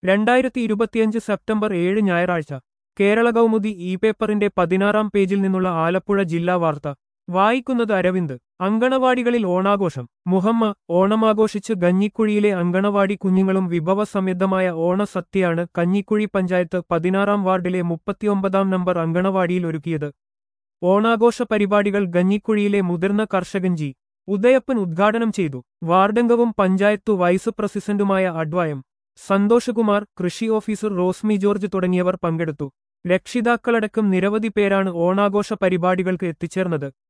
2025 September 7 ഞായറാഴ്ച Kerala Kaumudi E പേപ്പറിന്റെ 16-ാം പേജിൽ നിന്നുള്ള ആലപ്പുഴ ജില്ലാ വാർത്ത വായിക്കുന്നത് അരവിന്ദ്. അങ്കണവാടികളിൽ ഓണാഘോഷം. മുഹമ്മ ഓണമാഘോഷിച്ച് കഞ്ഞിക്കുഴിയിലെ അങ്കണവാടി കുഞ്ഞുങ്ങളും വിഭവസമൃദ്ധമായ ഓണസദ്യയാണ് കഞ്ഞിക്കുഴി പഞ്ചായത്ത് 16-ാം വാർഡിലെ 39-ാം നമ്പർ അങ്കണവാടിയിൽ ഒരുക്കിയത്. ഓണാഘോഷ പരിപാടികൾ കഞ്ഞിക്കുഴിയിലെ മുതിർന്ന കർഷകൻ ജി. ഉദയപ്പൻ ഉദ്ഘാടനം ചെയ്തു. വാർഡംഗവും പഞ്ചായത്തു വൈസ് പ്രസിഡന്റുമായ അഡ്വയം. സന്തോഷകുമാർ, കൃഷി ഓഫീസർ റോസ്മി ജോർജ് തുടങ്ങിയവർ പങ്കെടുത്തു. രക്ഷിതാക്കളടക്കം നിരവധി പേരാണ് ഓണാഘോഷ പരിപാടികൾക്ക് എത്തിച്ചേർന്നത്.